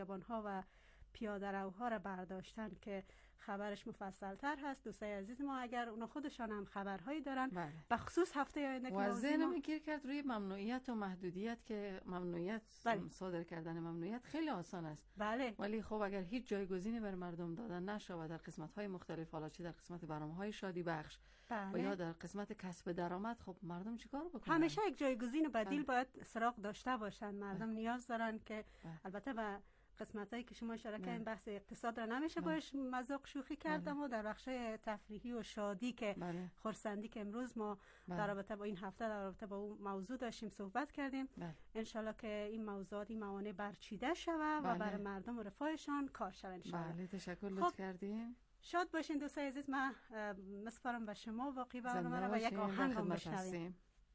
خیابان‌ها و پیاده روها را برداشتن که خبرش مفصل تر هست. دوستای عزیز ما اگر اونا خودشان هم خبرهایی دارن به خصوص هفته آینده که و ذهنم گیر کرد روی ممنوعیت و محدودیت که ممنوعیت صادر کردن ممنوعیت خیلی آسان است. بله. ولی خب اگر هیچ جایگزینی بر مردم دادن نشه و در قسمت‌های مختلف، حالا چه در قسمت برنامه‌های شادی بخش و یا در قسمت کسب درآمد، خب مردم چیکار بکنن؟ همیشه یک جایگزین بدیل باید سراغ داشته باشن. مردم نیاز دارن که البته با قسمتایی که شما اشاره کردین بحث اقتصاد را نمیشه باش مذاق شوخی کرد، اما در بخش تفریحی و شادی که خرسندی که امروز ما در رابطه با این هفته در رابطه با اون موضوع داشتیم صحبت کردیم، انشالله که این موضوعات این موانع برچیده شوه و برای مردم و رفاهشان کار شوه انشالله. بله تشکر لطف کردیم. شاد باشین دوستای عزیز. من مسپارم به شما باقی برنامه و یک آهنگ هم بشنویم.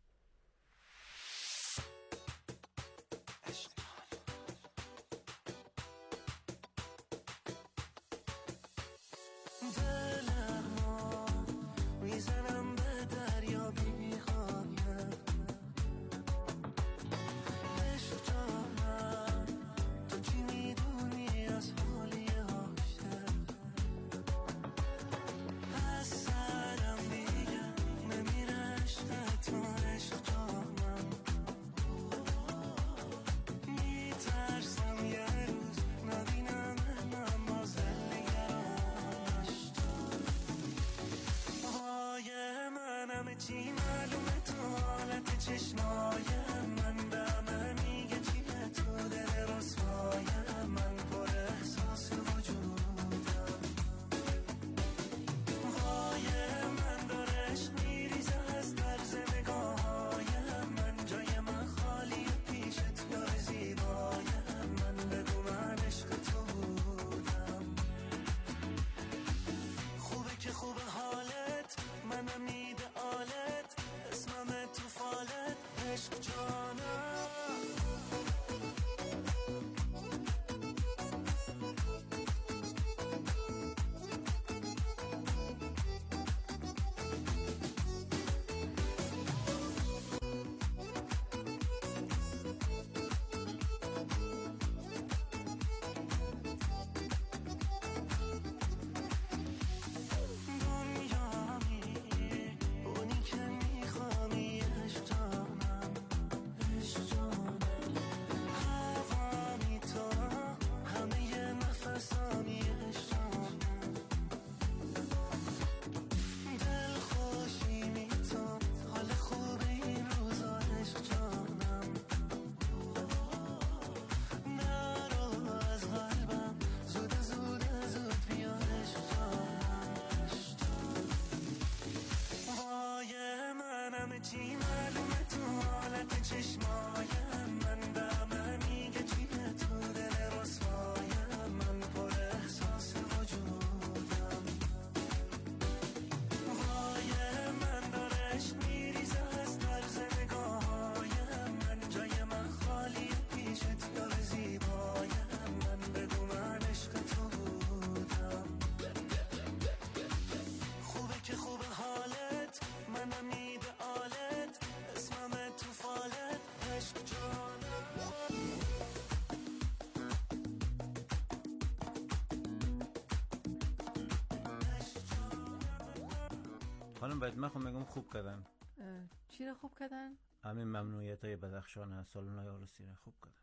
خانم باید من میگم خوب کردن. چی رو خوب کردن؟ همین ممنوعیت‌های بدخشان سالن‌های عروسی رو خوب کردن.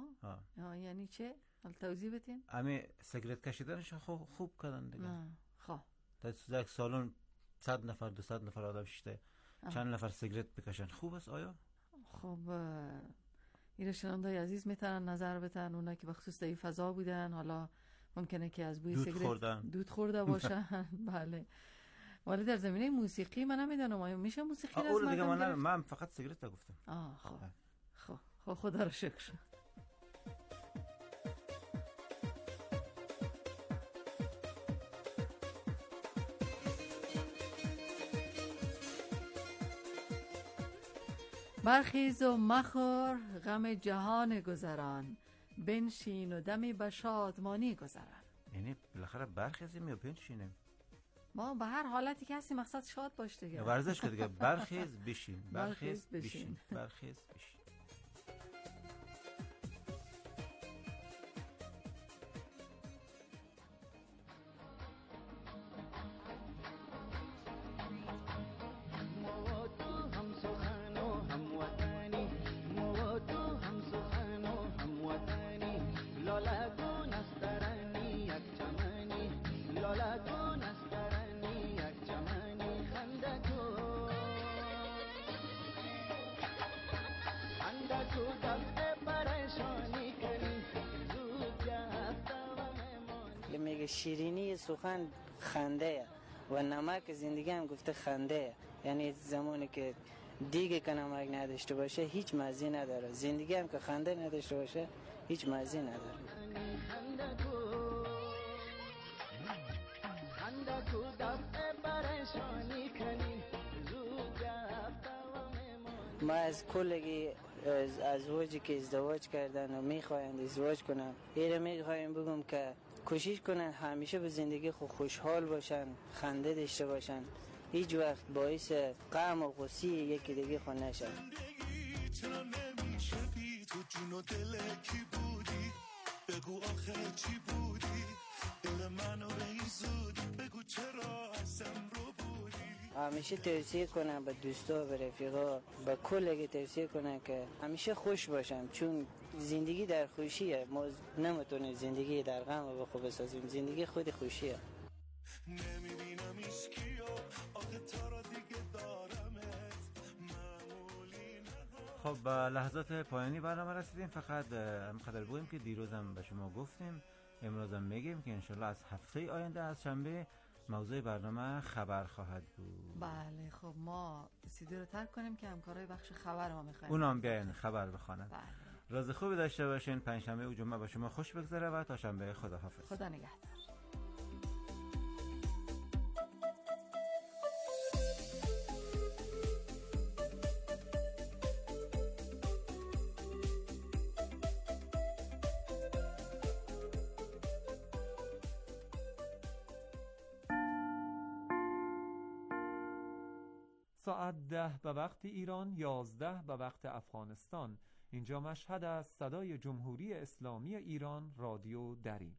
خب یعنی چه؟ حالا توضیح بدین. همین سیگرت کشیدنش خوب کردن دیگه. خب در یک سالن 100 نفر 200 نفر آدم شده چند نفر سیگرت بکشن خوب است آیا؟ خب این شنوندای عزیز میتونن نظر بدن، اونایی که بخصوص این فضا بودن، حالا ممکنه که از بوی سیگرت دود خورده باشن. بله. ولی در زمینه موسیقی من نمیدونم آیا میشه موسیقی از مردم من فقط سیگرت گفتم. خب خدا رو شکر. برخیز و مخور غم جهان گذران، بنشین و دمی به شادمانی گذران. یعنی بالاخره برخیزیم یا بنشینیم؟ ما به هر حالتی که هستی مقصد شاد باش دیگه. ورزش که دیگه برخیز بشین، برخیز بشین، برخیز بشین. میگه شیرینی سخن خنده و نمک زندگی هم گفته خنده. یعنی زمانی که دیگه که نمک نداشته باشه هیچ مزه نداره، زندگی هم که خنده نداشته باشه هیچ مزه نداره. ما از کلگی ازواجی که ازدواج کردن و میخواهند ازدواج کنن ایره میخوایم بگم که کوشش کنن همیشه به زندگی خوشحال باشن، خنده داشته باشن، هیچ وقت باعث غم و غصه یکی دیگه خود نشن. چرا نمیشه بی تو جون و دل کی بودی؟ بگو آخه چی بودی؟ دل منو به این زود بگو چرا ازم رو بودی؟ همیشه توصیه کنم به دوستا و رفیقا به کلگی توصیه کنم که همیشه خوش باشم، چون زندگی در خوشیه. ما نمیتونیم زندگی در غم و خوب بسازیم، زندگی خود خوشیه. نمیبینم ایشکیو آخه تا را دیگه دارمت معمولی خب به لحظات پایانی برنامه رسیدیم. فقط همقدر بگیم که دیروزم به شما گفتیم، امروزم میگیم که انشالله از هفته آینده از شنبه موضوع برنامه خبر خواهد بود. بله خب ما سیدی رو ترک کنیم که همکارای بخش خبر ها میخوایم اونام بیاین خبر بخوانند. بله. روز خوبی داشته باشین. پنجشنبه و جمعه با شما خوش بگذره و تا شنبه خداحافظ. خدا نگهدار. ساعت 10 به وقت ایران، 11 به وقت افغانستان. اینجا مشهد از صدای جمهوری اسلامی ایران، رادیو دری.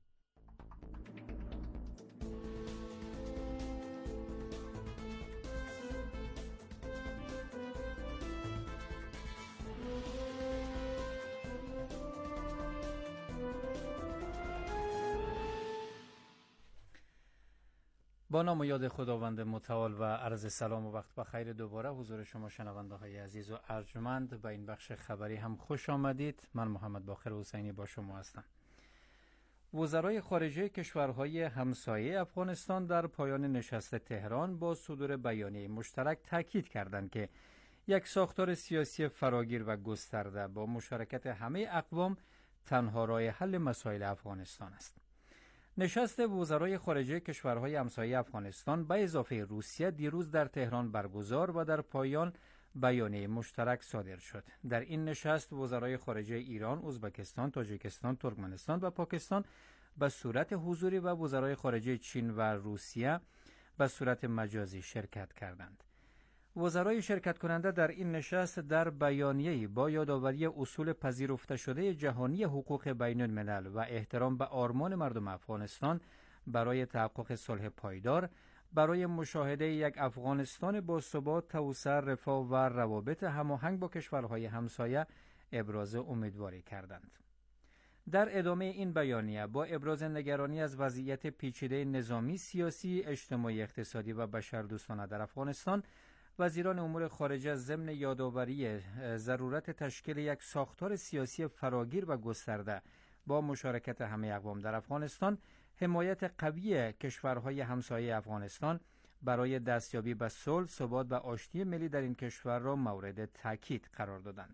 با نام و یاد خداوند متعال و عرض سلام و وقت بخیر دوباره حضور شما شنونده های عزیز و ارجمند به این بخش خبری هم خوش آمدید. من محمد باقر حسینی با شما هستم. وزرای خارجه کشورهای همسایه افغانستان در پایان نشست تهران با صدور بیانیه مشترک تاکید کردند که یک ساختار سیاسی فراگیر و گسترده با مشارکت همه اقوام تنها راه حل مسائل افغانستان است. نشست وزرای خارجه کشورهای همسایه افغانستان به اضافه روسیه دیروز در تهران برگزار و در پایان بیانیه مشترک صادر شد. در این نشست وزرای خارجه ایران، ازبکستان، تاجیکستان، ترکمنستان و پاکستان به صورت حضوری و وزرای خارجه چین و روسیه به صورت مجازی شرکت کردند. وزرای شرکت کننده در این نشست در بیانیه‌ای با یادآوری اصول پذیرفته شده جهانی حقوق بین الملل و احترام به آرمان مردم افغانستان برای تحقق صلح پایدار، برای مشاهده یک افغانستان با ثبات، توسعه، رفاه و روابط هماهنگ با کشورهای همسایه ابراز امیدواری کردند. در ادامه این بیانیه با ابراز نگرانی از وضعیت پیچیده نظامی، سیاسی، اجتماعی، اقتصادی و بشردوستانه در افغانستان، وزیران امور خارجه ضمن یادآوری ضرورت تشکیل یک ساختار سیاسی فراگیر و گسترده با مشارکت همه اقوام در افغانستان، حمایت قوی کشورهای همسایه افغانستان برای دستیابی به صلح، ثبات و آشتی ملی در این کشور را مورد تاکید قرار دادند.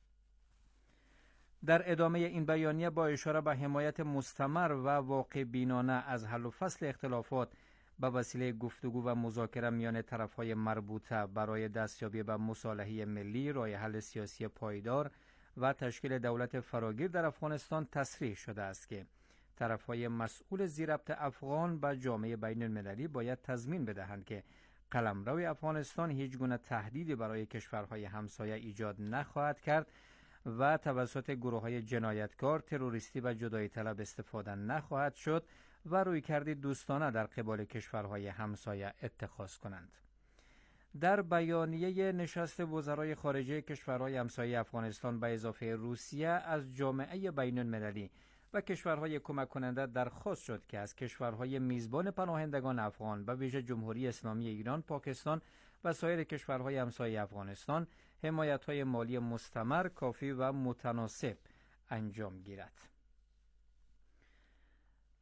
در ادامه این بیانیه با اشاره به حمایت مستمر و واقع بینانه از حل و فصل اختلافات به وسیله گفتگو و مذاکره میان طرف‌های مربوطه برای دستیابی به مصالحه ملی، راه حل سیاسی پایدار و تشکیل دولت فراگیر در افغانستان تصریح شده است که طرف‌های مسئول زیربط افغان به جامعه بین المللی باید تضمین بدهند که قلمرو افغانستان هیچ گونه تهدیدی برای کشورهای همسایه ایجاد نخواهد کرد و توسط گروه‌های جنایتکار، تروریستی و جدایی طلب استفاده نخواهد شد و رویکردی دوستانه در قبال کشورهای همسایه اتخاذ کنند. در بیانیه نشست وزرای خارجه کشورهای همسایه افغانستان به اضافه روسیه از جامعه بین المللی و کشورهای کمک کننده درخواست شد که از کشورهای میزبان پناهندگان افغان به ویژه جمهوری اسلامی ایران، پاکستان و سایر کشورهای همسایه افغانستان حمایت‌های مالی مستمر، کافی و متناسب انجام گیرد.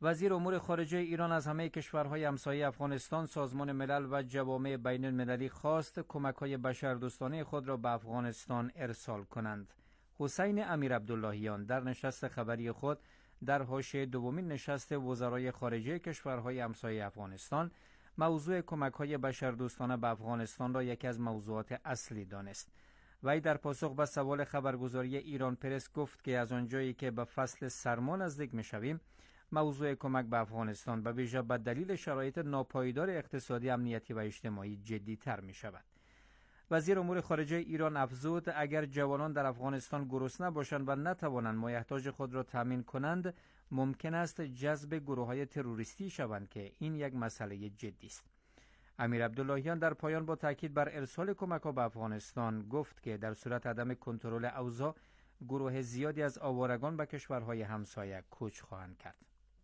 وزیر امور خارجه ایران از همه کشورهای همسایه افغانستان، سازمان ملل و جوامع بین المللی خواست کمک‌های بشردوستانه خود را به افغانستان ارسال کنند. حسین امیرعبداللهیان در نشست خبری خود در حاشیه دومین نشست وزرای خارجه کشورهای همسایه افغانستان موضوع کمک‌های بشردوستانه به افغانستان را یکی از موضوعات اصلی دانست. وی در پاسخ به سوال خبرگزاری ایران پرس گفت که از آنجایی که به فصل سرما نزدیک می‌شویم، موضوع کمک به افغانستان به ویژه به دلیل شرایط ناپایدار اقتصادی، امنیتی و اجتماعی جدی‌تر می‌شود. وزیر امور خارجه ایران افزود اگر جوانان در افغانستان گرسنه باشند و نتوانند مایحتاج خود را تامین کنند، ممکن است جذب گروه‌های تروریستی شوند که این یک مسئله جدی است. امیرعبداللهیان در پایان با تاکید بر ارسال کمک‌ها به افغانستان گفت که در صورت عدم کنترل اوضاع، گروه زیادی از آوارگان به کشورهای همسایه کوچ خواهند کرد.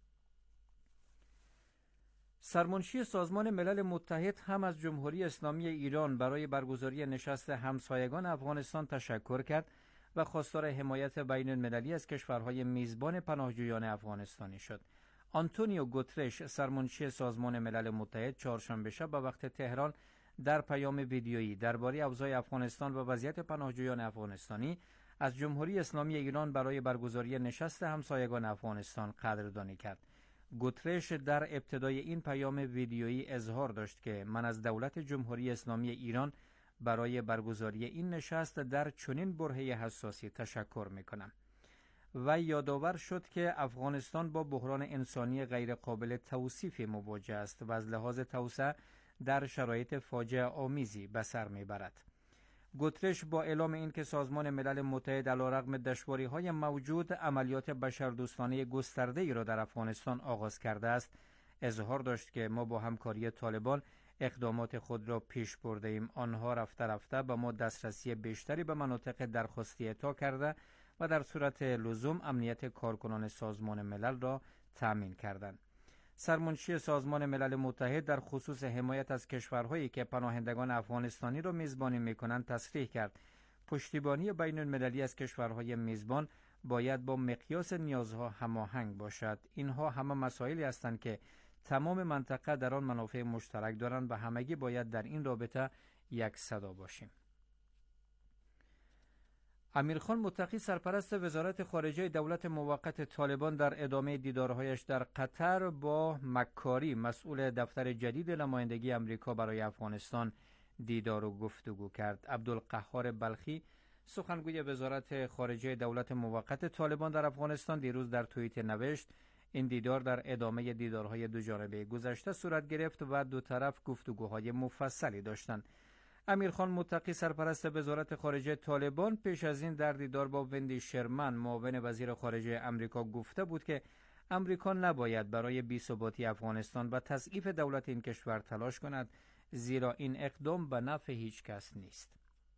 سرمنشی سازمان ملل متحد هم از جمهوری اسلامی ایران برای برگزاری نشست همسایگان افغانستان تشکر کرد و خواستار حمایت بین المللی از کشورهای میزبان پناهجویان افغانستانی شد. آنتونیو گوترش، سرمنشی سازمان ملل متحد، چهارشنبه شب به وقت تهران در پیام ویدیویی درباره اوضاع افغانستان و وضعیت پناهجویان افغانستانی از جمهوری اسلامی ایران برای برگزاری نشست همسایگان افغانستان قدردانی کرد. گوترش در ابتدای این پیام ویدیویی اظهار داشت که من از دولت جمهوری اسلامی ایران برای برگزاری این نشست در چنین برهه حساسی تشکر می‌کنم. و یادآور شد که افغانستان با بحران انسانی غیر قابل توصیفی مواجه است و از لحاظ توسعه در شرایط فاجعه آمیزی به سر می‌برد. گوترش با اعلام اینکه سازمان ملل متحد علیرغم دشواری‌های موجود عملیات بشردوستانه گسترده‌ای را در افغانستان آغاز کرده است، اظهار داشت که ما با همکاری طالبان اقدامات خود را پیش برده ایم. آنها رفته رفته به ما دسترسی بیشتری به مناطق درخواستی اعطا کرده و در صورت لزوم امنیت کارکنان سازمان ملل را تأمین کردند. سرمنشی سازمان ملل متحد در خصوص حمایت از کشورهایی که پناهندگان افغانستانی را میزبانی می‌کنند تصریح کرد پشتیبانی بین المللی از کشورهای میزبان باید با مقیاس نیازها هماهنگ باشد. اینها همه مسائلی هستند که تمام منطقه در آن منافع مشترک دارند و همگی باید در این رابطه یک صدا باشیم. امیرخان متقی، سرپرست وزارت خارجه دولت موقت طالبان، در ادامه دیدارهایش در قطر با مکاری، مسئول دفتر جدید نمایندگی امریکا برای افغانستان، دیدار و گفتگو کرد. عبدالقهار بلخی، سخنگوی وزارت خارجه دولت موقت طالبان در افغانستان، دیروز در توییت نوشت این دیدار در ادامه دیدارهای دوجانبه گذشته صورت گرفت و دو طرف گفتگوهای مفصلی داشتند. امیرخان متقی، سرپرست وزارت خارجه طالبان، پیش از این در دیدار با وندی شرمن، معاون وزیر خارجه امریکا، گفته بود که امریکا نباید برای بی‌ثباتی افغانستان و تضعیف دولت این کشور تلاش کند، زیرا این اقدام به نفع هیچ کس نیست.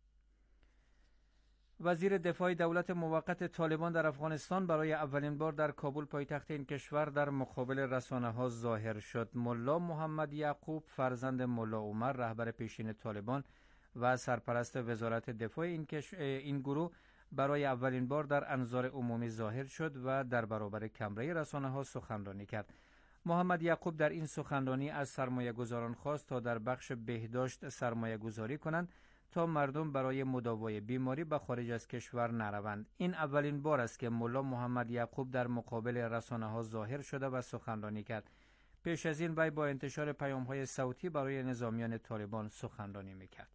وزیر دفاع دولت موقت طالبان در افغانستان برای اولین بار در کابل، پایتخت این کشور، در مقابل رسانه‌ها ظاهر شد. ملا محمد یعقوب، فرزند ملا عمر، رهبر پیشین طالبان و سرپرست وزارت دفاع این گروه، برای اولین بار در انظار عمومی ظاهر شد و در برابر کمره رسانه‌ها سخنرانی کرد. محمد یعقوب در این سخنرانی از سرمایه‌گذاران خواست تا در بخش بهداشت سرمایه‌گذاری کنند تا مردم برای مداوای بیماری به خارج از کشور نروند. این اولین بار است که ملا محمد یعقوب در مقابل رسانه‌ها ظاهر شده و سخنرانی کرد. پیش از این وی با انتشار پیام‌های صوتی برای نظامیان طالبان سخنرانی می‌کرد.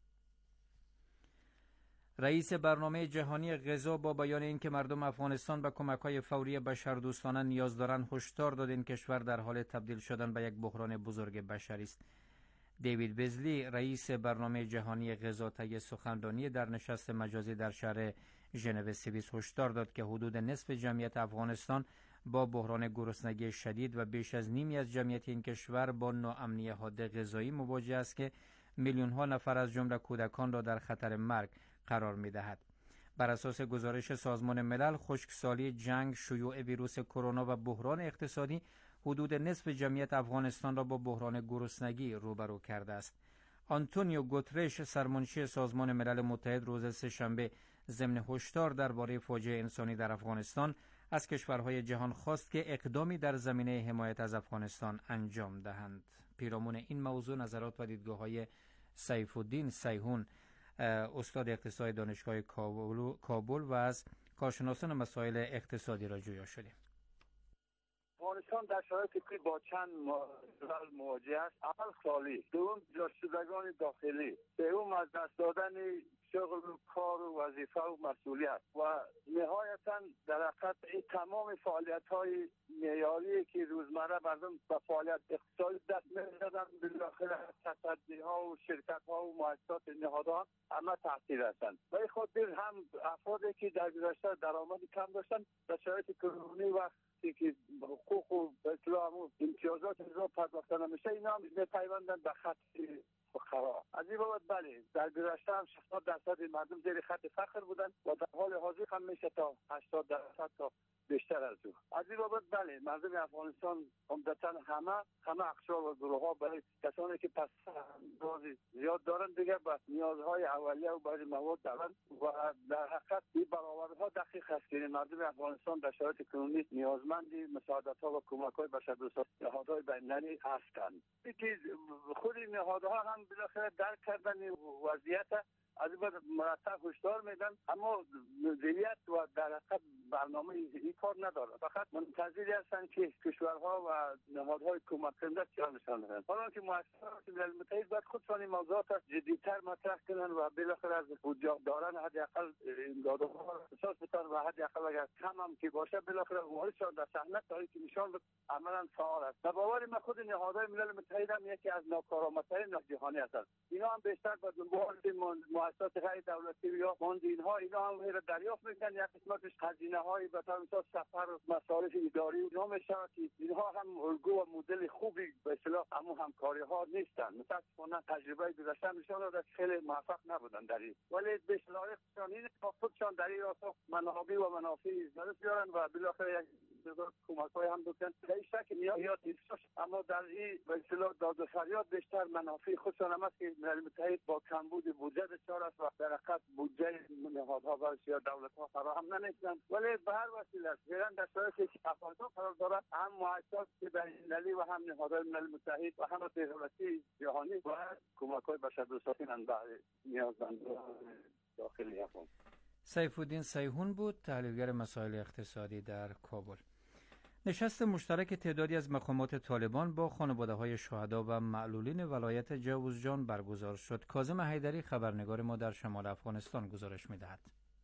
رئیس برنامه جهانی غذا با بیان اینکه مردم افغانستان به کمک‌های فوری بشردوستانه نیاز دارند، هشدار داد این کشور در حال تبدیل شدن به یک بحران بزرگ بشری است. دیوید بیزلی، رئیس برنامه جهانی غذا، طی سخنرانی در نشست مجازی در شهر ژنو سوئیس هشدار داد که حدود نصف جمعیت افغانستان با بحران گرسنگی شدید و بیش از نیمی از جمعیت این کشور با ناامنی حاد غذایی مواجه است که میلیون‌ها نفر از جمله کودکان را در خطر مرگ قرار می‌دهد. بر اساس گزارش سازمان ملل، خشکسالی، جنگ، شیوع ویروس کرونا و بحران اقتصادی حدود نصف جمعیت افغانستان را با بحران گرسنگی روبرو کرده است. آنتونیو گوترش، سرمنشی سازمان ملل متحد، روز سه‌شنبه ضمن هشدار درباره فاجعه انسانی در افغانستان از کشورهای جهان خواست که اقدامی در زمینه حمایت از افغانستان انجام دهند. پیرامون این موضوع نظرات و دیدگاه‌های سیف الدین سیحون، استاد اقتصاد دانشگاه کابل و از کارشناسان مسائل اقتصادی را جویا شدیم. افغانستان در شرایطی که با چند مشکل مواجه است. اول سالی، دوم جاشدگان داخلی، سوم از دست دادن شغل و کار و وظیفه و مسئولیت و نهایتاً در حقیقت این تمام فعالیت‌های معیاری که روزمره مردم به فعالیت اقتصادی دست می‌زدن، بالاخره تصدی‌ها و شرکت‌ها و مؤسسات نهادها همه تحصیل هستند. و این خاطر هم افرادی که در گذشته درآمد کم داشتن در شرایط کرونی و که حقوق و اطلاع و امتیازات را پرداخته نمیشه، اینا هم میپیوندن به خط فقرا. از این بابت بله، در گذشته هم 60% مردم زیر خط فقر بودن و در حال حاضر هم میشه تا 80% تا بیشتر از او. از این بابت بله، مردم افغانستان عمدتاً همه اقشار و گروه ها برای کسانی که پس اندازی زیاد دارن دیگه به نیازهای اولیه و برای مواد دارن و در حقیقت این برآوردها دقیق است که مردم افغانستان در شرایط کنونی نیازمندی مساعدت ها و کمک های بشردوستانه نهادهای بین‌المللی هستند. که خود نهادها هم بالاخره درک کردن وضعیت از این مرتب هشدار میدن، اما مدیریت و در حقیقت برنامه این کار نداره. فقط منتظری هستن که کشورها و نهادهای کمک کننده چه نشان بدن. حالا که مؤسسات ملل متحد باید خودشان این موضوعات جدی‌تر مطرح کنن و بالاخره از بودجه دارن حداقل امدادها را احساس بدن و حداقل اگر کم هم که باشه بالاخره واردشان در صحنه تا که نشان بده عملاً فعال است. به باور من خود نهادهای ملل متحد هم یکی از ناکارآمدترین جهانی هستند. اینا هم بیشتر به دنبال مؤسسات غیر دولتی یا اینا هم میره دریافت میکنن، یک قسمتش هزینه های به طور مثال سفر و مصارف اداری اینا میشه که اینها هم الگو و مدل خوبی به اصطلاح همکاری ها نیستن. متاسفانه تجربه گذشته نشون داده که خیلی موفق نبودن در این، ولی به اصطلاح خودشان در این راستا منابع و منافع دست بیارن و بالاخره کمک‌های هم بکنن. در این شکل نیازیات نیست، اما در این به اصطلاح داد و فریاد بیشتر منافع خودشان هم است که ملل متحد با کمبود بودجه دچار است و در حقیقت بودجه نهادها و یا دولت‌ها فراهم نمی‌کنند. ولی به هر وسیله است فعلا در شرایطی که افغانستان قرار دارد، هم مؤسسات بین‌المللی و هم نهادهای ملل متحد و هم غیردولتی جهانی و کمک‌های بشردوستانه برای نیازمندان داخلی افغانستان. سیف الدین سیحون بود، تحلیلگر مسائل اقتصادی در کابل. نشست مشترک تعدادی از مقامات طالبان با خانواده‌های شهدا و معلولین ولایت جوزجان برگزار شد. کاظم حیدری خبرنگار ما در شمال افغانستان گزارش می‌دهد.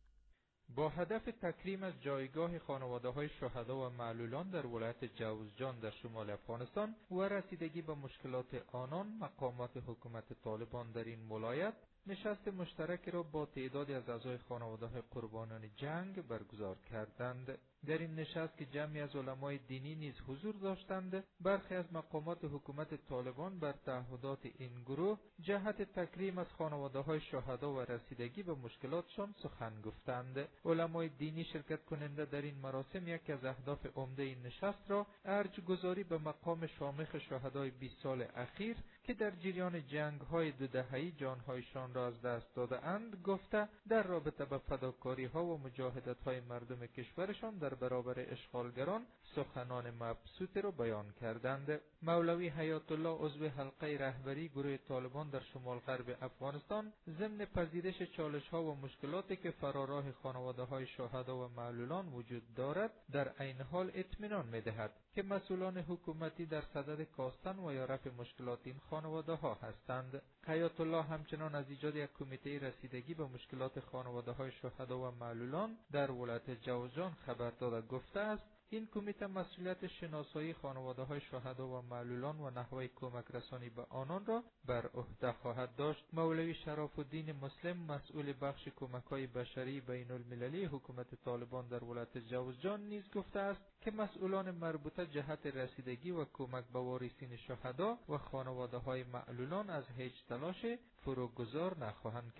با هدف تکریم از جایگاه خانواده‌های شهدا و معلولان در ولایت جوزجان در شمال افغانستان و رسیدگی به مشکلات آنان، مقامات حکومت طالبان در این ولایت نشست مشترک را با تعدادی از اعضای خانواده‌های قربانیان جنگ برگزار کردند. در این نشست که جمعی از علمای دینی نیز حضور داشتند، برخی از مقامات حکومت طالبان بر تعهدات این گروه جهت تکریم از خانواده‌های شهدا و رسیدگی به مشکلاتشان سخن گفتند. علمای دینی شرکت کننده در این مراسم یکی از اهداف عمده این نشست را ارجگذاری به مقام شامخ شهدای 20 سال اخیر که در جریان جنگ‌های 2 دهه‌ای جان‌هایشان را از دست داده‌اند گفته در رابطه با فداکاری‌ها و مجاهدت‌های مردم کشورشان در برابر اشغالگران سخنان مبسوط را بیان کردند. مولوی حیات الله عضو حلقه رهبری گروه طالبان در شمال غرب افغانستان ضمن پذیرش چالش‌ها و مشکلاتی که فراراه خانواده‌های شهدا و معلولان وجود دارد در عین حال اطمینان می‌دهد که مسئولان حکومتی در صدد کاستن و یا رفع مشکلات این خانواده‌ها هستند. حیات الله همچنان از ایجاد یک کمیته رسیدگی به مشکلات خانواده‌های شهدا و معلولان در ولایت جوزجان خبر داده گفته است این کمیته مسئولیت شناسایی خانواده‌های شهدا و معلولان و نحوه کمک رسانی به آنان را بر عهده خواهد داشت. مولوی شرف الدین مسلم مسئول بخش کمک‌های بشری بین‌المللی حکومت طالبان در ولایت جوزجان نیز گفته است که مسئولان مربوطه جهت رسیدگی و کمک به وارثین شهدا و خانواده‌های معلولان از هیچ تلاش فروگذار نخواهند کرد.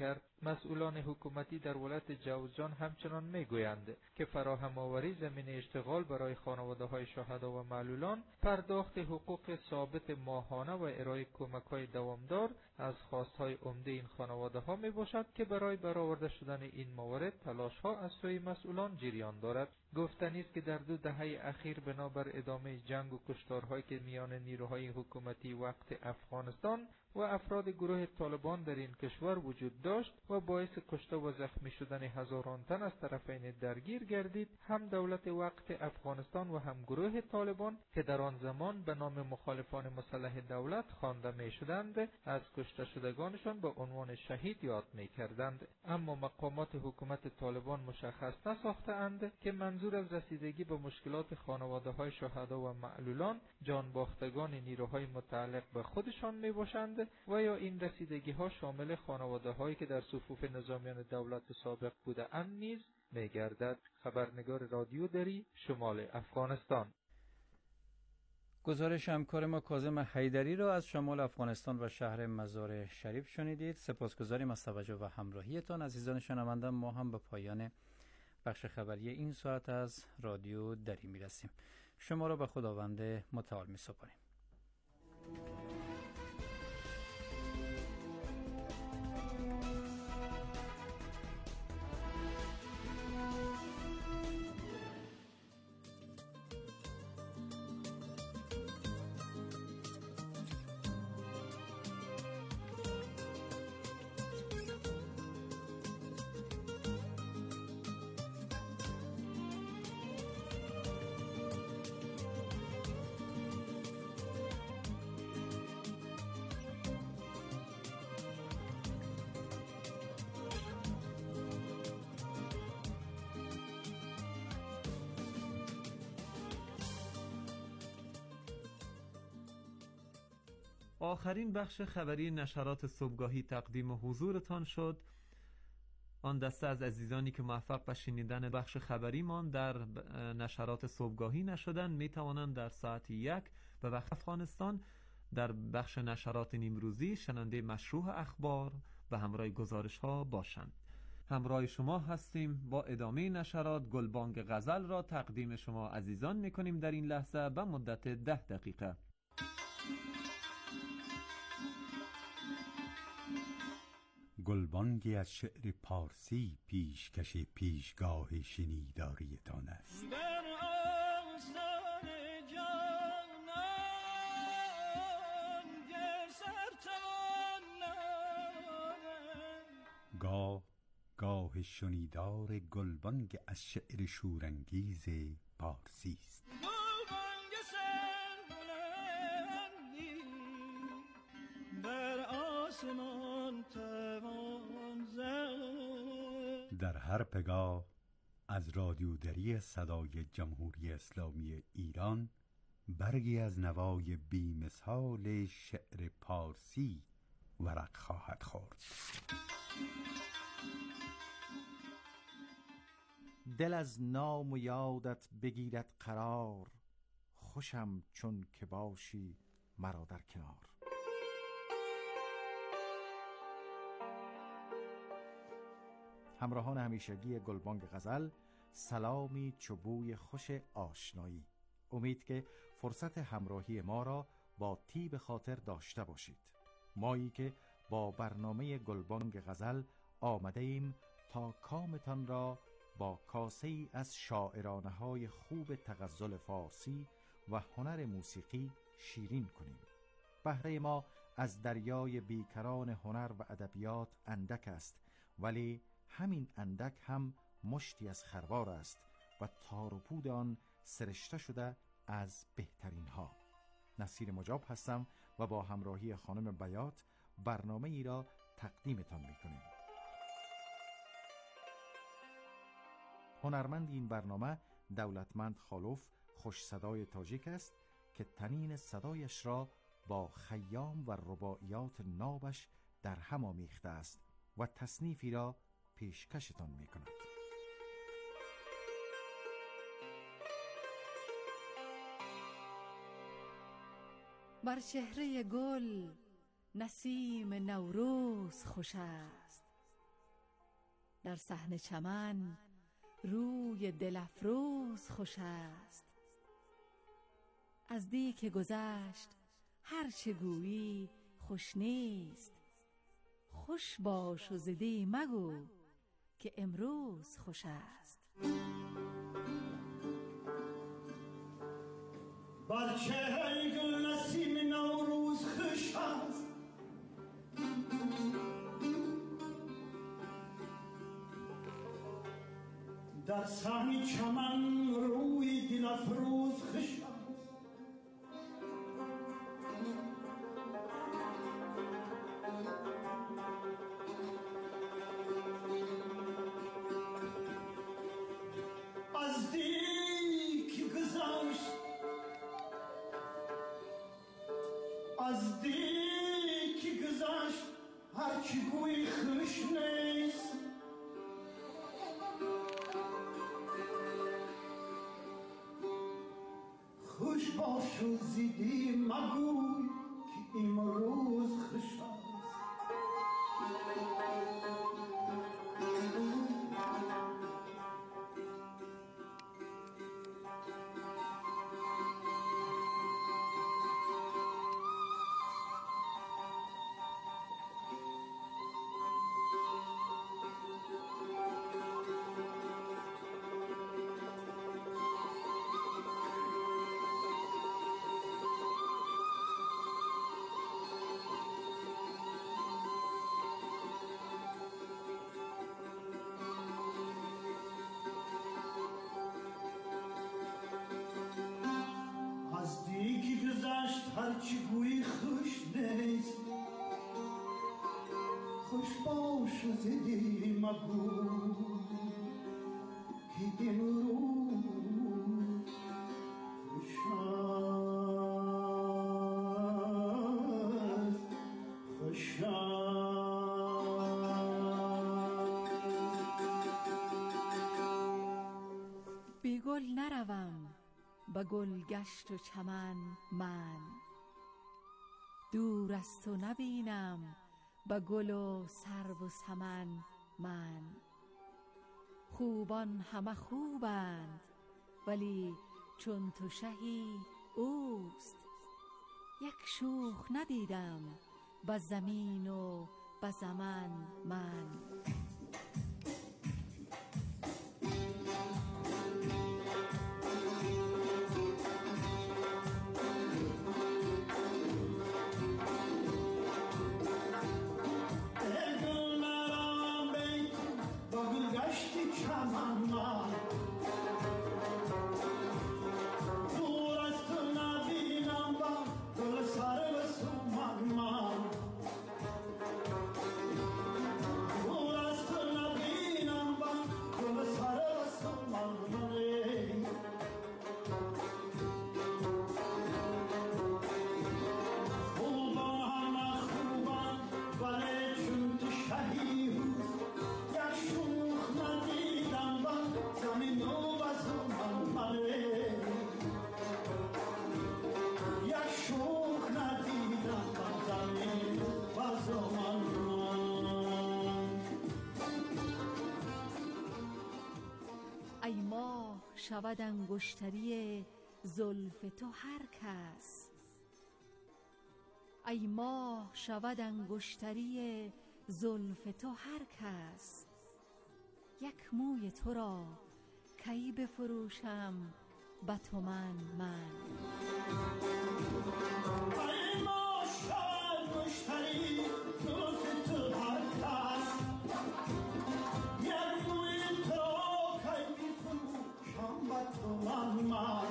مسئولان حکومتی در ولایت جوزجان همچنان میگویند که فراهم آوری زمین اشتغال برای خانواده‌های شهدا و معلولان، پرداخت حقوق ثابت ماهانه و ارائه کمک‌های دوامدار از خواست‌های عمده این خانواده‌ها میباشد که برای برآورده شدن این موارد تلاش‌ها از سوی مسئولان جریان دارد. گفتنی است که در 2 دهه اخیر بنابر ادامه جنگ و کشتارهایی که میان نیروهای حکومتی وقت افغانستان و افراد گروه طالبان در این کشور وجود داشت و باعث کشته و زخمی شدن هزاران تن از طرفین درگیر گردید، هم دولت وقت افغانستان و هم گروه طالبان که در آن زمان به نام مخالفان مسلح دولت خوانده می‌شدند، از کشته شدگانشان به عنوان شهید یاد می‌کردند. اما مقامات حکومت طالبان مشخص نساختند که منظور از رسیدگی به مشکلات خانواده‌های شهدا و معلولان جانباختگان نیروهای متعلق به خودشان میباشند و یا این رسیدگی‌ها شامل خانواده‌هایی که در صفوف نظامیان دولت سابق بوده‌اند نیز می‌گردد. خبرنگار رادیو دری، شمال افغانستان. گزارش همکار ما کاظم حیدری را از شمال افغانستان و شهر مزار شریف شنیدید. سپاسگزاریم از توجه و همراهیتان. عزیزان شنونده، ما هم به پایان بخش خبری این ساعت از رادیو دری میرسیم. شما را به خداوند متعال می‌سپاریم. آخرین بخش خبری نشرات صبحگاهی تقدیم حضورتان شد. آن دسته از عزیزانی که موفق به شنیدن بخش خبریمان در نشرات صبحگاهی نشدند می توانند در ساعت 1 به وقت افغانستان در بخش نشرات نیمروزی شنونده مشروع اخبار به همراه گزارش ها باشند. همراه شما هستیم با ادامه نشرات. گلبانگ غزل را تقدیم شما عزیزان می کنیم در این لحظه به مدت 10 دقیقه. گلبانگی از شعر پارسی پیشکش پیشگاه شنیداریتان است. گاه شنیدار گلبانگ از شعر شورانگیز پارسی است. در هر پگاه از رادیو دری صدای جمهوری اسلامی ایران برگی از نوای بی‌مثال شعر پارسی ورق خواهد خورد. دل از نام و یادت بگیرد قرار، خوشم چون که باشی مرا در کنار. همراهان همیشگی گلبانگ غزل، سلامی چوبوی خوش آشنایی. امید که فرصت همراهی ما را با طیب خاطر داشته باشید. مایی که با برنامه گلبانگ غزل آمده ایم تا کامتان را با کاسه‌ای از شاعرانه‌های خوب تغزل فارسی و هنر موسیقی شیرین کنیم. بهره ما از دریای بیکران هنر و ادبیات اندک است، ولی همین اندک هم مشتی از خروار است و تار و پود آن سرشته شده از بهترین ها. نصیر مجاب هستم و با همراهی خانم بیات برنامه ای را تقدیمتان میکنیم. هنرمند این برنامه دولتمند خالوف خوش صدای تاجیک است که تنین صدایش را با خیام و رباعیات نابش در هم آمیخته است و تصنیفی را پیشکشتان می کند. بر چهره گل نسیم نوروز خوش است، در صحن چمن روی دل افروز خوش است. از دی که گذشت هر چه گویی خوش نیست. خوش باش و ز دی مگو که امروز خوش است. بر چهره گل نسیم نوروز خوش است. در صحن چمن روی دل افروز خوش است. از دی که گذشت هر چی گوی خوش نیست. خوش باش و زیدی مگوی که امروز خوش است. هرچی گویی خوش نیست. خوش باش و زدی مگو که امروز خوش است. بی گل نروم به گلگشت و چمن من. دور از تو نبینم به گل و سرو و سمن من. خوبان همه خوبند ولی چون تو شهی اوست. یک شوخ ندیدم به زمین و به زمن من. ای ماه شود انگشتری زلف تو هر کس. ای ماه شود انگشتری زلف تو هر کس. یک موی تو را کی بفروشم به تومن من. ای ماه شود انگشتری زلف تو هر کس. یک موی تو را کی بفروشم به تومن من.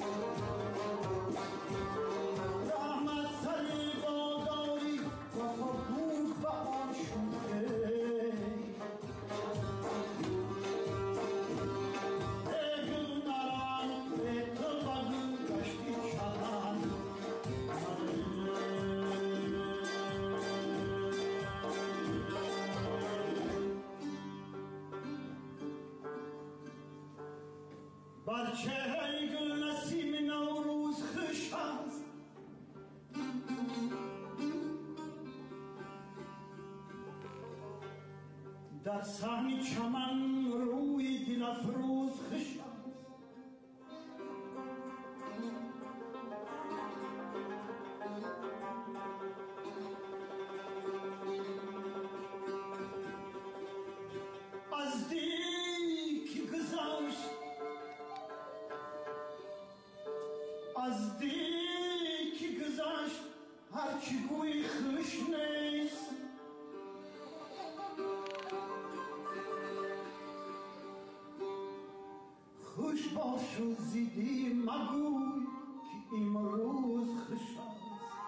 بر چهره گل نسیم نوروز خوش است. در صحن چمن روی دل افروز خشم از دیکی گذشت از دیکی گذشت هرچی گوی خوش نیست خوش باش و زیدی مگوی که امروز خوش است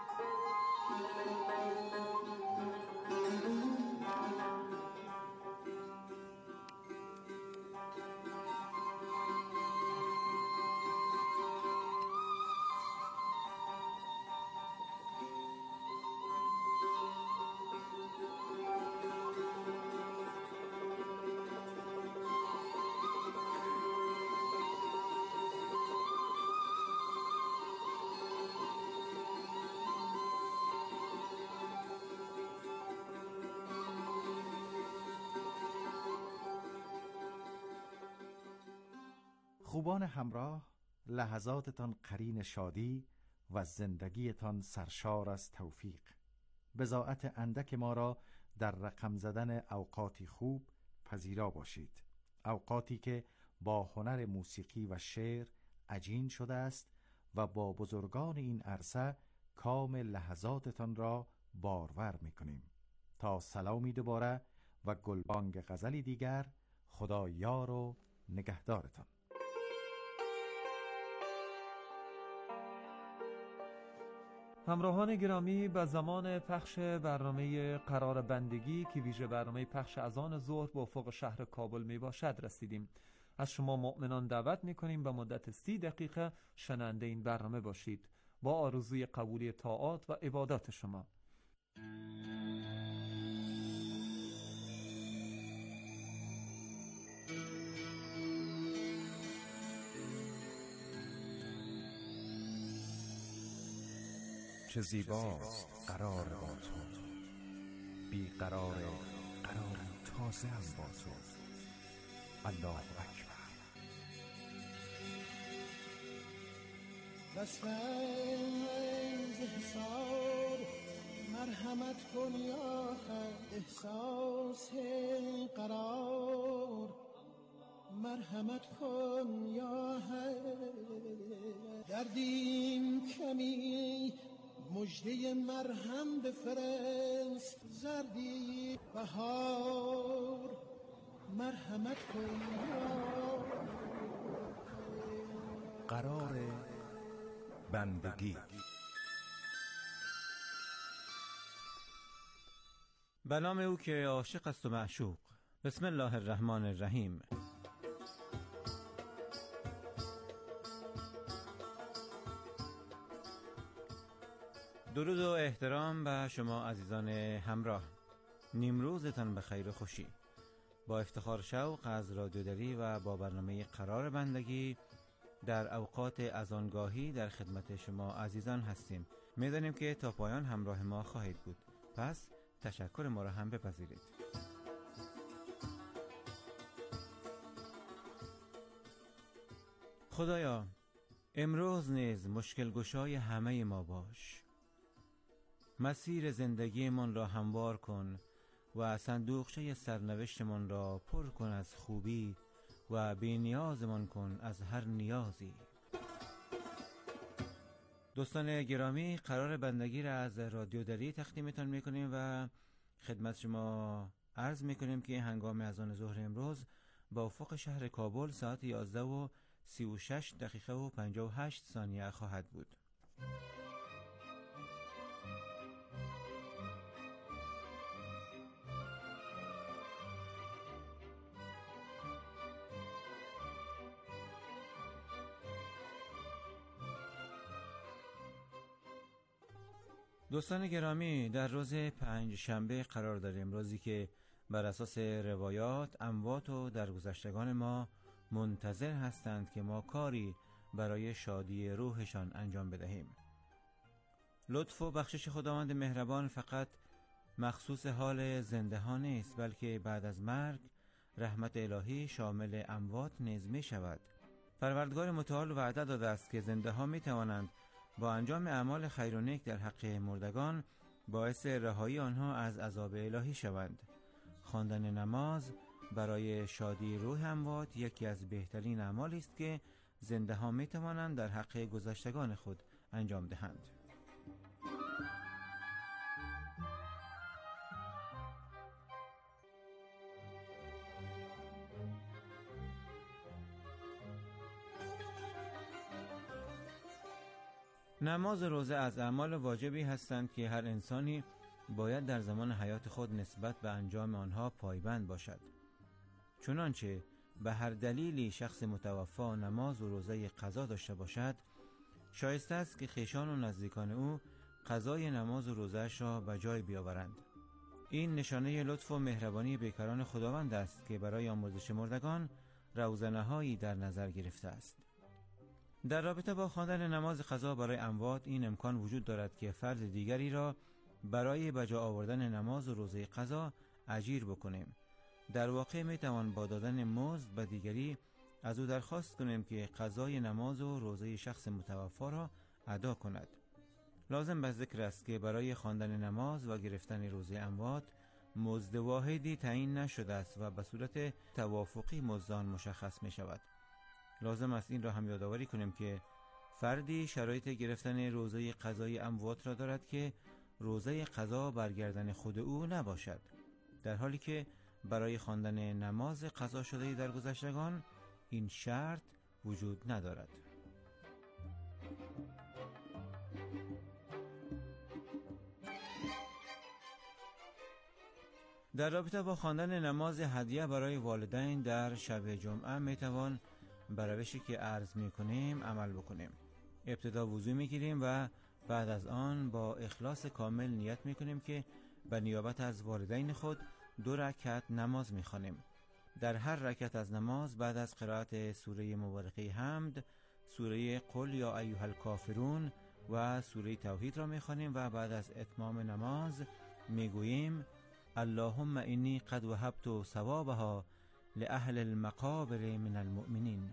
خوبان همراه، لحظاتتان قرین شادی و زندگیتان سرشار از توفیق. بضاعت اندک ما را در رقم زدن اوقاتی خوب پذیرا باشید، اوقاتی که با هنر موسیقی و شعر عجین شده است و با بزرگان این عرصه کام لحظاتتان را بارور می‌کنیم. تا سلامی دوباره و گلبانگ غزلی دیگر، خدا یار و نگهدارتان. همراهان گرامی، به زمان پخش برنامه قرار بندگی که ویژه برنامه پخش اذان ظهر به افق شهر کابل می باشد رسیدیم. از شما مؤمنان دعوت می کنیم به مدت 30 دقیقه شنونده این برنامه باشید با آرزوی قبولی طاعات و عبادات شما. چه زیباست قرار با تو، بی قرار تازه هم با تو. الله اکبر. دستنز حسار مرحمت کن یا احساس قرار مرحمت کن یا دردیم کمی مجده مرهم بفرست زردی بهار مرحمت کن قرار بندگی. به نام او که عاشق است و معشوق. بسم الله الرحمن الرحیم. درود و احترام به شما عزیزان همراه. نیمروزتان به خیر و خوشی. با افتخار شوق از رادیو دری و با برنامه قرار بندگی در اوقات اذانگاهی در خدمت شما عزیزان هستیم. می‌دانیم که تا پایان همراه ما خواهید بود، پس تشکر ما را هم بپذیرید. خدایا امروز نیز مشکل گشای همه ما باش. مسیر زندگیمان را هموار کن و صندوقچه سرنوشتمان را پر کن از خوبی و بی نیازمان کن از هر نیازی. دوستان گرامی، قرار بندگی را از رادیو دری تقدیمتان میکنیم و خدمت شما عرض میکنیم که هنگام اذان ظهر امروز با افق شهر کابل ساعت 11:36 دقیقه و 58 ثانیه خواهد بود. دوستان گرامی، در روز پنجشنبه قرار داریم، روزی که بر اساس روایات اموات و درگذشتگان ما منتظر هستند که ما کاری برای شادی روحشان انجام بدهیم. لطف و بخشش خداوند مهربان فقط مخصوص حال زنده ها نیست، بلکه بعد از مرگ رحمت الهی شامل اموات نیز می شود. پروردگار متعال وعده داده است که زنده ها می توانند با انجام اعمال خیر و نیک در حق مردگان باعث رهایی آنها از عذاب الهی شوند. خواندن نماز برای شادی روح اموات یکی از بهترین اعمالی است که زنده ها می توانند در حق گذشتگان خود انجام دهند. نماز و روزه از اعمال واجبی هستند که هر انسانی باید در زمان حیات خود نسبت به انجام آنها پایبند باشد. چنانچه به هر دلیلی شخص متوفی نماز و روزه قضا داشته باشد، شایسته است که خویشان و نزدیکان او قضای نماز و روزه‌اش را به جای بیاورند. این نشانه لطف و مهربانی پیکران خداوند است که برای آمرزش مردگان روزنه‌هایی در نظر گرفته است. در رابطه با خواندن نماز قضا برای اموات این امکان وجود دارد که فرد دیگری را برای به جا آوردن نماز و روزه قضا اجیر بکنیم. در واقع می توان با دادن مزد به دیگری از او درخواست کنیم که قضای نماز و روزه شخص متوفی را ادا کند. لازم به ذکر است که برای خواندن نماز و گرفتن روزه اموات مزد واحدی تعیین نشده است و به صورت توافقی مزدان مشخص می شود. لازم است این را هم یادآوری کنیم که فردی شرایط گرفتن روزه قضای اموات را دارد که روزه قضا برگردن خود او نباشد، در حالی که برای خواندن نماز قضا شده در گذشتگان این شرط وجود ندارد. در رابطه با خواندن نماز هدیه برای والدین در شب جمعه می توان بر روشی که عرض می کنیم عمل بکنیم. ابتدا وضو می گیریم و بعد از آن با اخلاص کامل نیت می کنیم که به نیابت از والدین خود 2 رکعت نماز می خوانیم. در هر رکعت از نماز بعد از قرائت سوره مبارکه حمد، سوره قل یا ایها الکافرون و سوره توحید را می خوانیم و بعد از اتمام نماز می گوییم اللهم انی قد وهبت ثوابها لأهل المقابر من المؤمنین.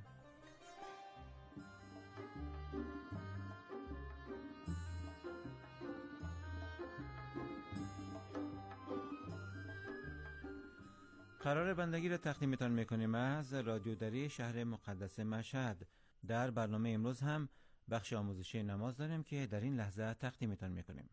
قرار بندگی را تقدیمتان میکنیم از رادیو دری شهر مقدس مشهد. در برنامه امروز هم بخش آموزشی نماز داریم که در این لحظه تقدیمتان میکنیم.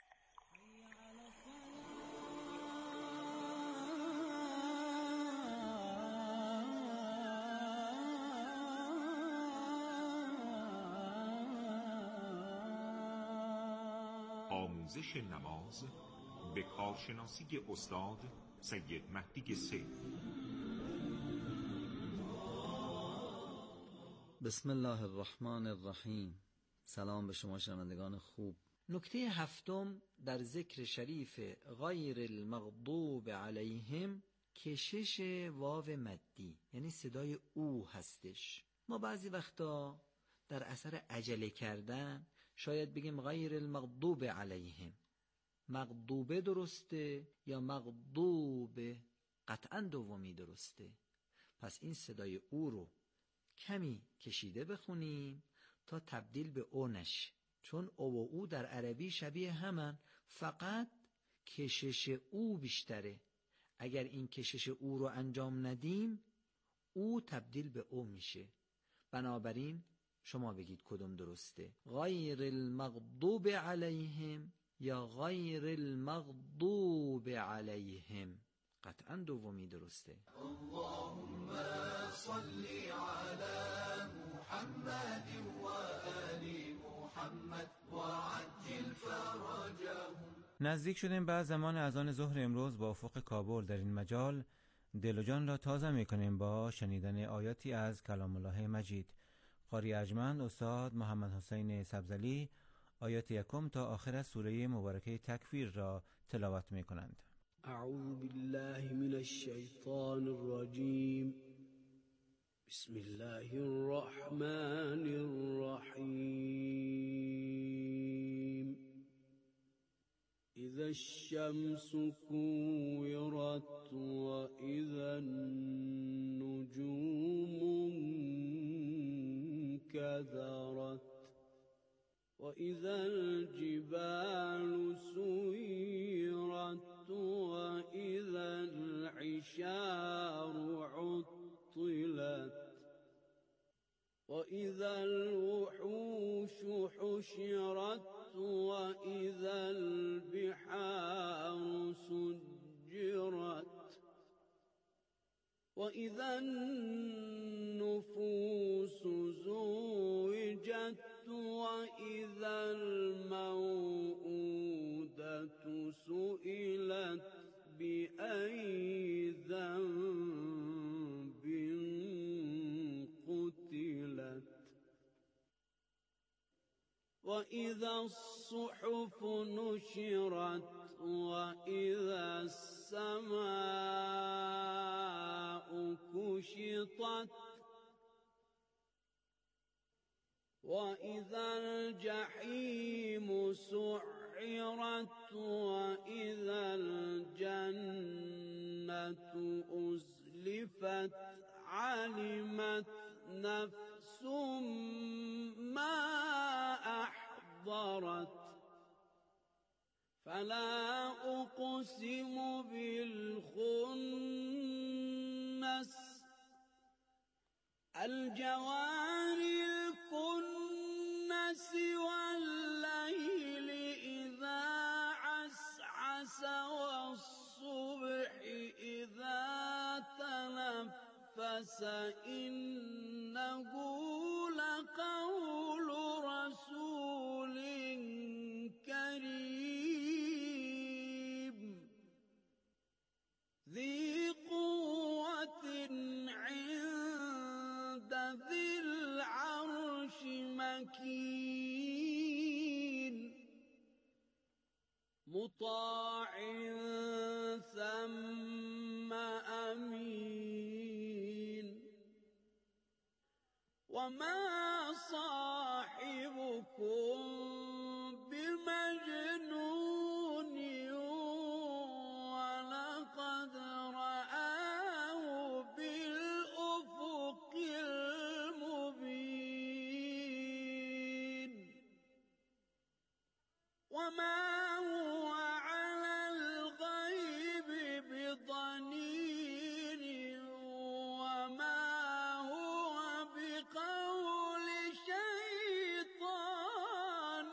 آموزش نماز به کارشناسی استاد سید مهدی سیف. بسم الله الرحمن الرحیم. سلام به شما شنوندگان خوب. نکته 7 در ذکر شریف غیر المغضوب علیهم کشش واو مدی، یعنی صدای او هستش. ما بعضی وقتا در اثر عجله کردن شاید بگیم غیر المغضوب علیهم. مغضوبه درسته یا مغضوبه؟ قطعا دومی درسته. پس این صدای او رو کمی کشیده بخونیم تا تبدیل به او نشه، چون او و او در عربی شبیه همن، فقط کشش او بیشتره. اگر این کشش او رو انجام ندیم او تبدیل به او میشه. بنابراین شما بگید کدوم درسته، غیر المغضوب علیهم یا غیر المغضوب علیهم؟ قطعا دومی درسته. اللهم صل علی محمد و آل محمد و عجل فرجهم. نزدیک شدیم به زمان اذان ظهر امروز. با افق کابل در این مجال دل و جان را تازه می‌کنیم با شنیدن آیاتی از کلام الله مجید. قاری ارجمند استاد محمد حسین سبزعلی آیات 1 تا آخر از سوره مبارکه تکویر را تلاوت می‌کنند. اعوذ بالله من الشیطان الرجیم. بسم الله الرحمن الرحیم. اذا الشمس كورت وإذا النجوم انكدرت وإذا الجبال سيرت وإذا العشار عطلت وإذا الوحوش حشرت وإذا البحار سجرت وإذا النفوس زوجت وإذا الموءودة سئلت بأي ذنب قتلت وإذا الصحف نشرت وإذا السماء كشطت وإذا الجحيم سعرت وإذا الجنة أزلفت علمت نفس ما أحضرت فلا أقسم بالخنس الجوار الكنس والليل إذا عسعس والصبح إذا تنفس إنه لقول رسول كريم ذي قوة عند ذي العرش مكين مطاع ثم أمين وما صاحبكم بمجنون ولقد رآه بالأفق المبين وما هو على الغيب بضنين وما هو بقول شيطان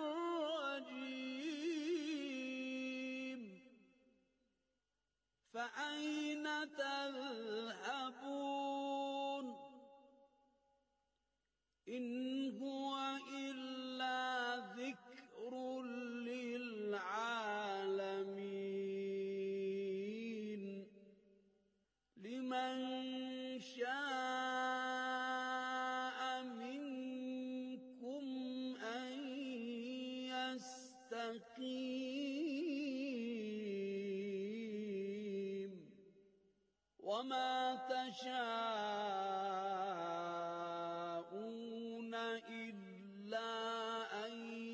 رجيم فأين تذهبون إن هو إلا ذكر للعالمين لمن شاء منكم أن يستقيم وما تشاءون إلا أن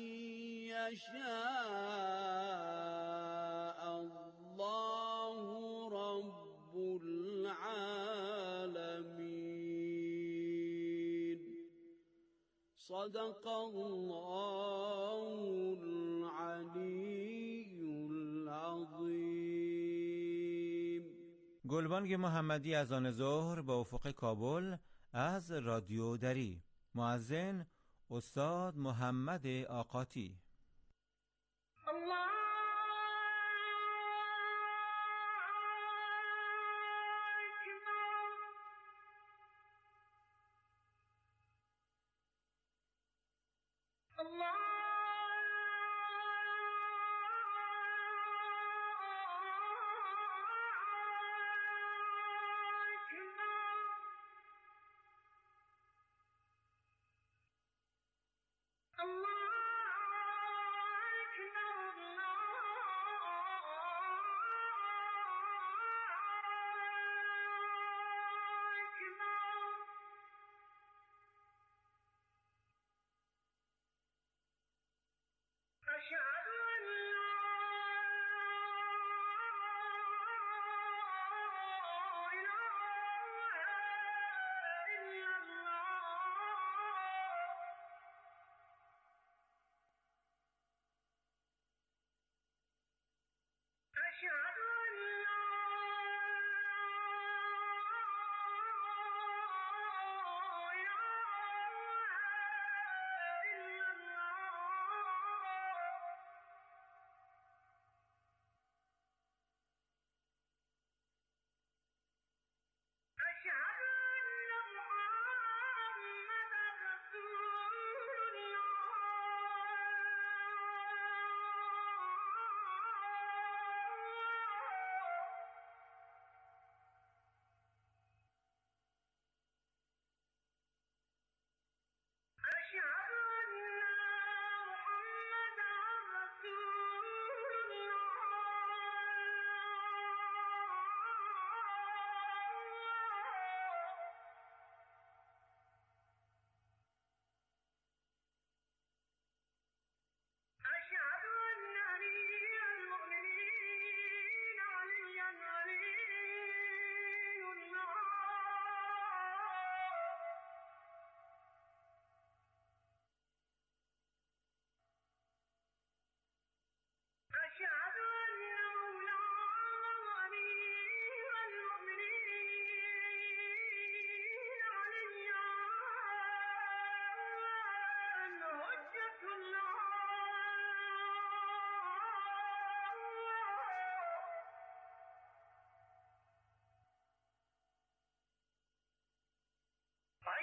يشاء الله رب العالمين صدق الله العلي العظيم. گلبانگ محمدی از آن ظهر به افق کابل از رادیو دری. مؤذن استاد محمد آقاتی. Allah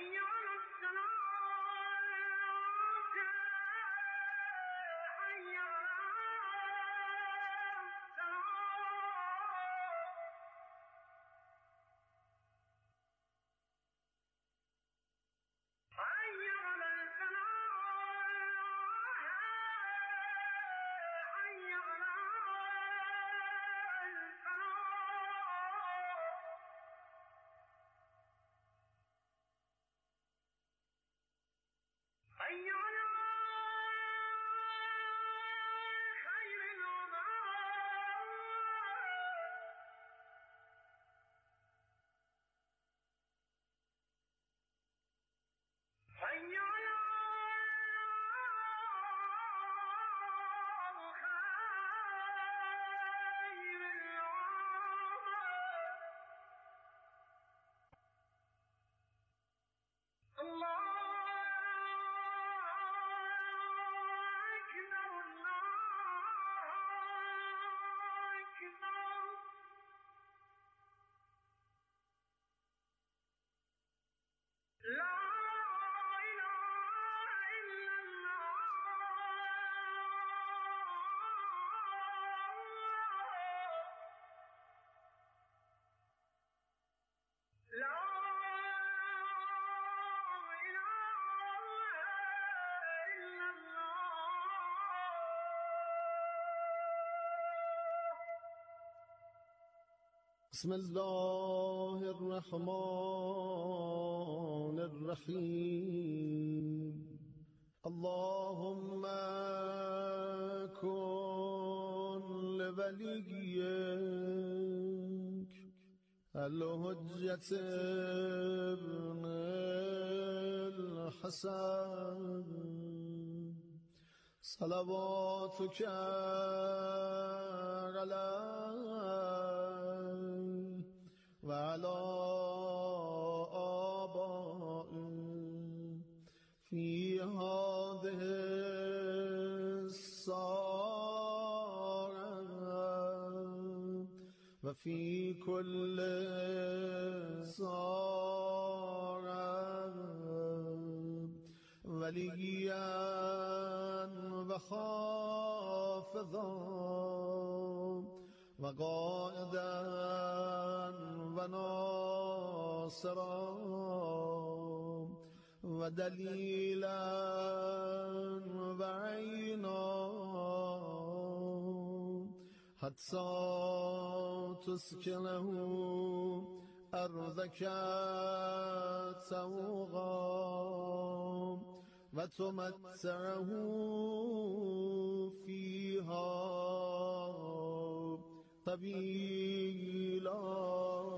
بسم الله الرحمن الرحیم اللهم کن لولیک الحجة ابن الحسن صلواتك علیه و علی آبائه فی هذه الساعة و فی کل ساعة ولیا و خافضا و قائدا و ناصرا و دلیلا و عینا حتی تسکنه ارضک طوعا و تمتعه فیها طویلا.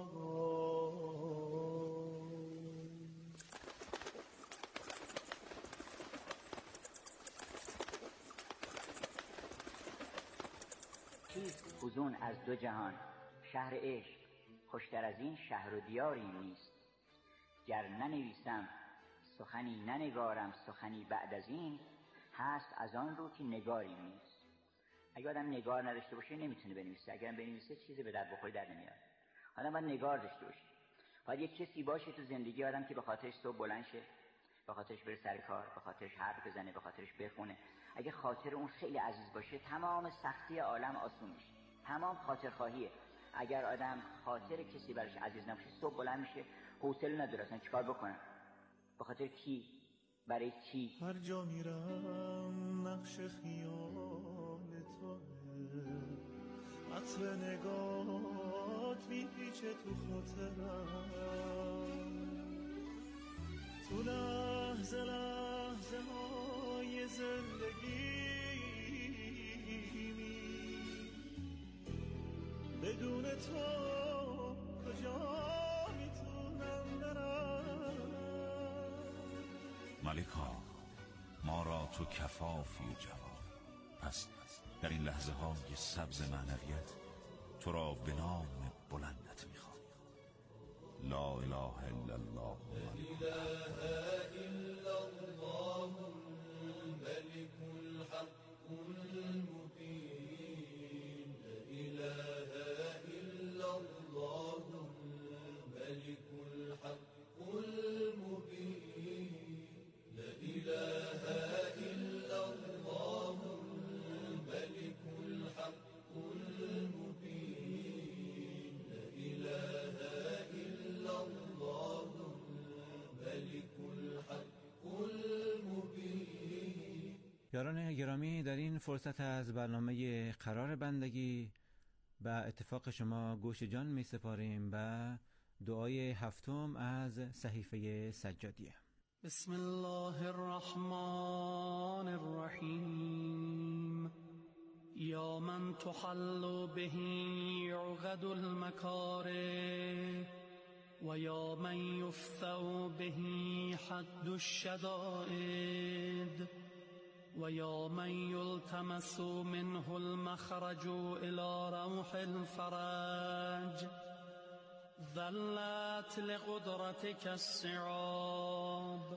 فزون از دو جهان شهر عشق، خوشتر از این شهر و دیاری نیست. گر ننویسم سخنی ننگارم، سخنی بعد از این هست از آن رو که نگاری نیست. اگه آدم نگار نداشته باشه نمیتونه بنویسه، اگر بنویسه چیزی به در بخوری در نمیاد. آدم باید نگار داشته باشه، باید یک کسی باشه تو زندگی آدم که به خاطرش صبح بلند شه، به خاطرش بره سر کار، به خاطرش حرف بزنه، به خاطرش بخونه. اگه خاطر اون خیلی عزیز باشه تمام سختی عالم آسون میشه، تمام خاطرخواهیه. اگر آدم خاطر کسی براش عزیز نباشه صبح بلند میشه حوصله نداره اصلا چیکار بکنه. به خاطر کی؟ برای کی؟ هر جا میرم نقش خیال توه، عطر نگات میپیچه تو خاطرم، تو لحظه لحظه های زندگی بدون تو کجا میتونم برم. ملکا ما را تو کفافی و جواب، پس در این لحظه های سبز معنویت تو را به نام بلندت میخوام. لا اله الا الله، لا اله الا الله الملك الحق المبين، لا اله الا الله الملك الحق المبين. گرامی، در این فرصت از برنامه قرار بندگی به اتفاق شما گوش جان می سپاریم و دعای هفتم از صحیفه سجادیه. بسم الله الرحمن الرحیم. یا من تحل به عقد المکاره و یا من یفتح به حد الشدائد و یا من یلتمس منه المخرج الى روح الفرج. ذلت لقدرتك الصعاب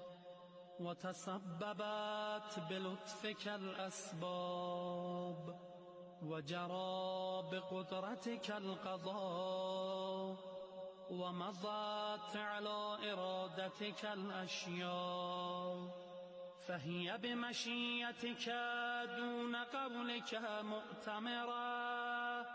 وتسببت بلطفك الأسباب وجرى بقدرتك القضاء ومضت على إرادتك الأشياء فهي بمشيئتك دون قولك مؤتمرة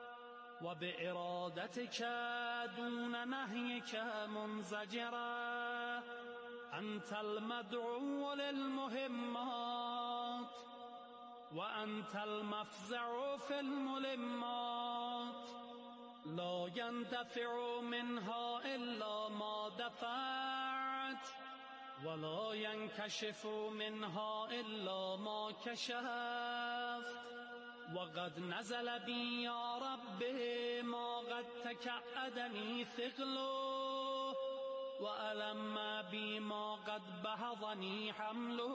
وبإرادتك دون نهيك منزجرة. أنت المدعو للمهمات وأنت المفزع في الملمات. لا يندفع منها إلا ما دفعت ولا ينكشف منها إلا ما كشفت. وقد نزل بي يا رب ما قد تكأدني ثقله وألم بي ما قد بهضني حمله.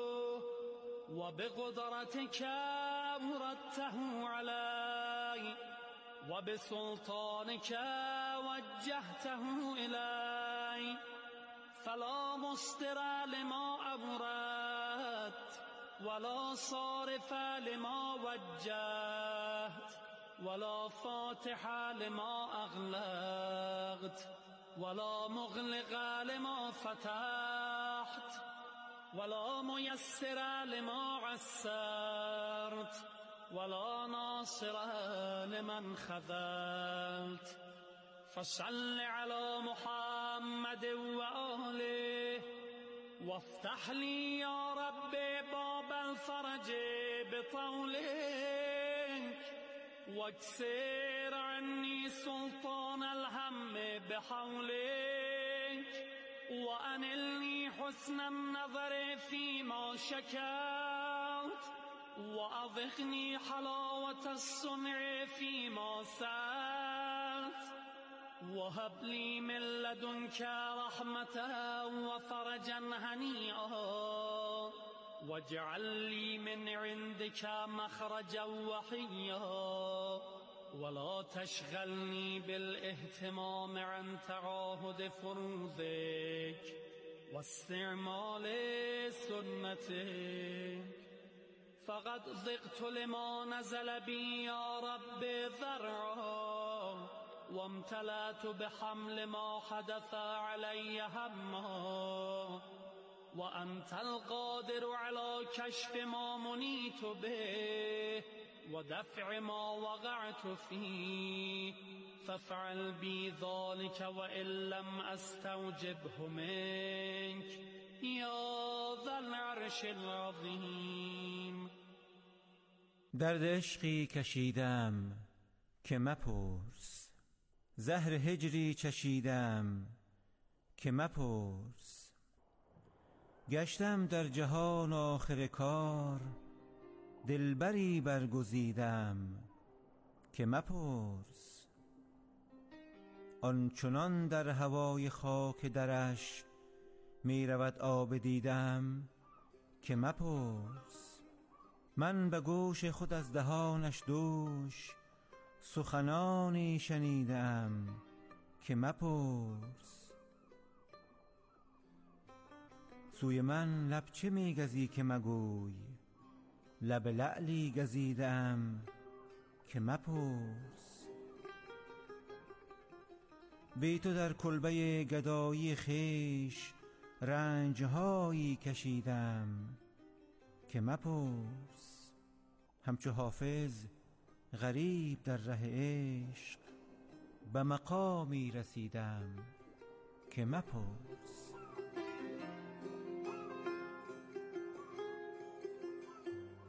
وبقدرتك أردته علي وبسلطانك وجهته إلي. فلا مصدر لما أبرت ولا صارف لما وجهت ولا فاتح لما أغلقت ولا مغلق لما فتحت ولا ميسر لما عسرت ولا ناصر لمن خذلت. فصل على محمد وآله وافتح لي يا رب باب الفرج بطولك واكسر عني سلطان الهم بحولك وأنلني حسن النظر فيما شكوت وأذقني حلاوة الصنع فيما سألت. وهب لي من لدنك رحمة وفرجا هنيئا واجعل لي من عندك مخرجا وحيا ولا تشغلني بالاهتمام عن تعاهد فروضك واستعمال سنتك. فقد ضقت لما نزل بي يا رب ذرعا وامتلأت بحمل ما حدث علي هما وأنت القادر على كشف ما منيت به ودفع ما وقعت فيه. فافعل بي ذلك وإن لم أستوجبه منك يا ذا العرش العظيم. درد عشقی کشیدم که مپرس، زهر هجری چشیدم که مپرس. گشتم در جهان آخر کار، دلبری برگزیدم که مپرس. آنچنان در هوای خاک درش می رود آب دیدم که مپرس. من به گوش خود از دهانش دوش سخنانی شنیدم که مپرس. سوی من لب چه می گزی که مگوی، لب لعلی گزیدم که مپرس. بی تو در کلبه گدایی خیش رنجهایی کشیدم که مپرس. همچو حافظ غریب در ره عشق به مقامی رسیدم که مپرس.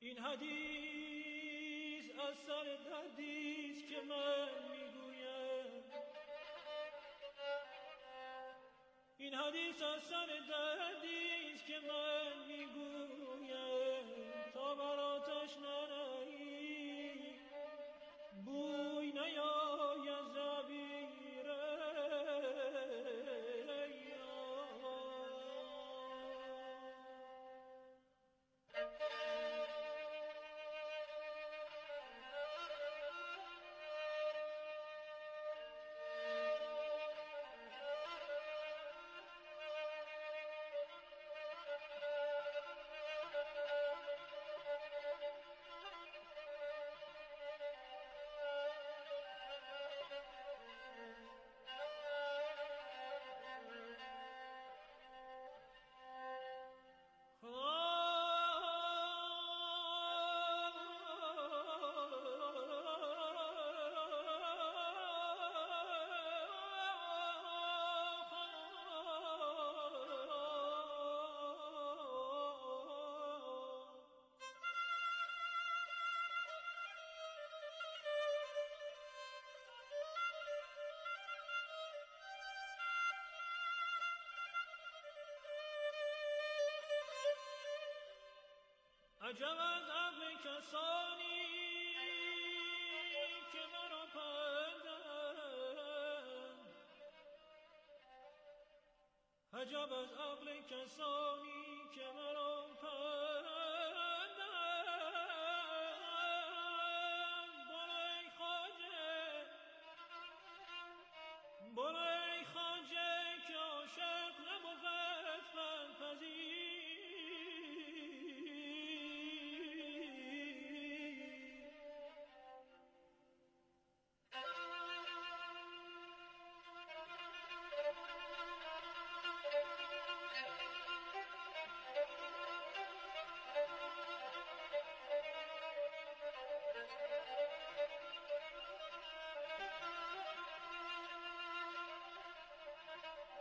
این حدیث از سر دردیست که من میگویم، این حدیث از سر دردیست که من میگویم، تا بر آتش ننهی بوی نیاید زبیره. عجب از عقل کسانی که مرا پندند، عجب از عقل کسانی که مرا پندند.